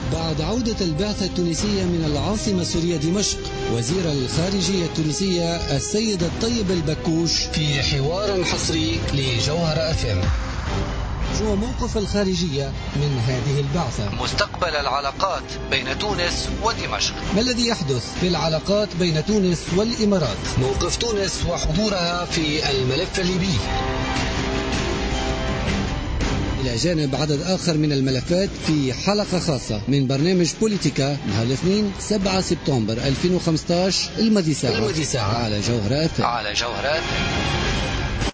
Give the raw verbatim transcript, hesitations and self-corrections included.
بعد عودة البعثة التونسية من العاصمة السورية دمشق، وزير الخارجية التونسية السيد الطيب البكوش في حوار حصري لجوهرة أف إم. شو موقف الخارجية من هذه البعثة؟ مستقبل العلاقات بين تونس ودمشق. ما الذي يحدث في العلاقات بين تونس والإمارات؟ موقف تونس وحضورها في الملف الليبي، إلى جانب عدد آخر من الملفات في حلقة خاصة من برنامج بوليتيكا نهار الاثنين سبعة سبتمبر ألفين وخمسة عشر الماضي ساعة على جوهرة على جوهرة.